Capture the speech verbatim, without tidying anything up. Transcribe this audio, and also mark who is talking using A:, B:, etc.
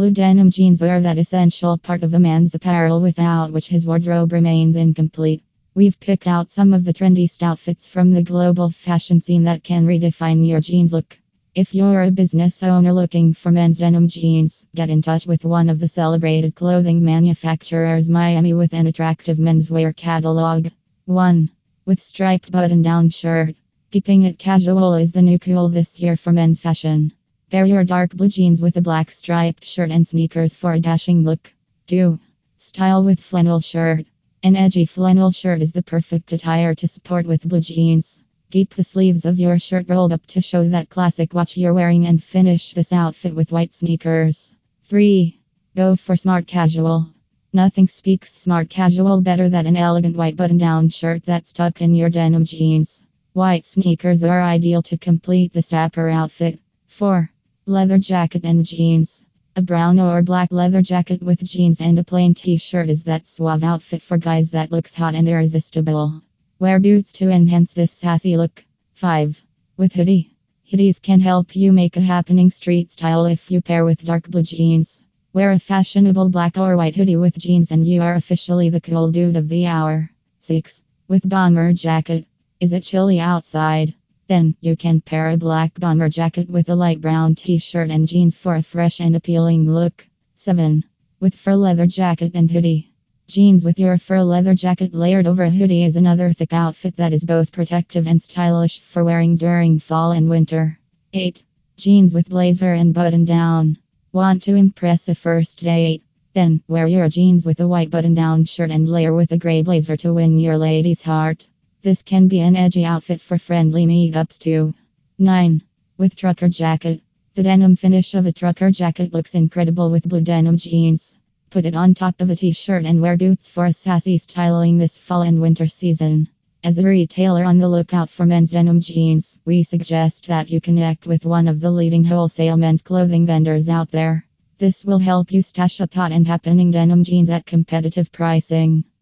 A: Blue denim jeans are that essential part of a man's apparel without which his wardrobe remains incomplete. We've picked out some of the trendiest outfits from the global fashion scene that can redefine your jeans look. If you're a business owner looking for men's denim jeans, get in touch with one of the celebrated clothing manufacturers Miami with an attractive menswear catalog. one. With striped button-down shirt. Keeping it casual is the new cool this year for men's fashion. Pair your dark blue jeans with a black striped shirt and sneakers for a dashing look. two. Style with flannel shirt. An edgy flannel shirt is the perfect attire to sport with blue jeans. Keep the sleeves of your shirt rolled up to show that classic watch you're wearing and finish this outfit with white sneakers. three. Go for smart casual. Nothing speaks smart casual better than an elegant white button-down shirt that's tucked in your denim jeans. White sneakers are ideal to complete this dapper outfit. four. Leather jacket and jeans. A brown or black leather jacket with jeans and a plain t-shirt is that suave outfit for guys that looks hot and irresistible. Wear boots to enhance this sassy look. five. With hoodie. Hoodies can help you make a happening street style if you pair with dark blue jeans. Wear a fashionable black or white hoodie with jeans and you are officially the cool dude of the hour. six. With bomber jacket. Is it chilly outside? Then you can pair a black bomber jacket with a light brown t-shirt and jeans for a fresh and appealing look. seven. With fur leather jacket and hoodie. Jeans with your fur leather jacket layered over a hoodie is another thick outfit that is both protective and stylish for wearing during fall and winter. eight. Jeans with blazer and button down. Want to impress a first date? Then wear your jeans with a white button down shirt and layer with a gray blazer to win your lady's heart. This can be an edgy outfit for friendly meetups too. nine. With trucker jacket. The denim finish of a trucker jacket looks incredible with blue denim jeans. Put it on top of a t-shirt and wear boots for a sassy styling this fall and winter season. As a retailer on the lookout for men's denim jeans, we suggest that you connect with one of the leading wholesale men's clothing vendors out there. This will help you stash up hot and happening denim jeans at competitive pricing.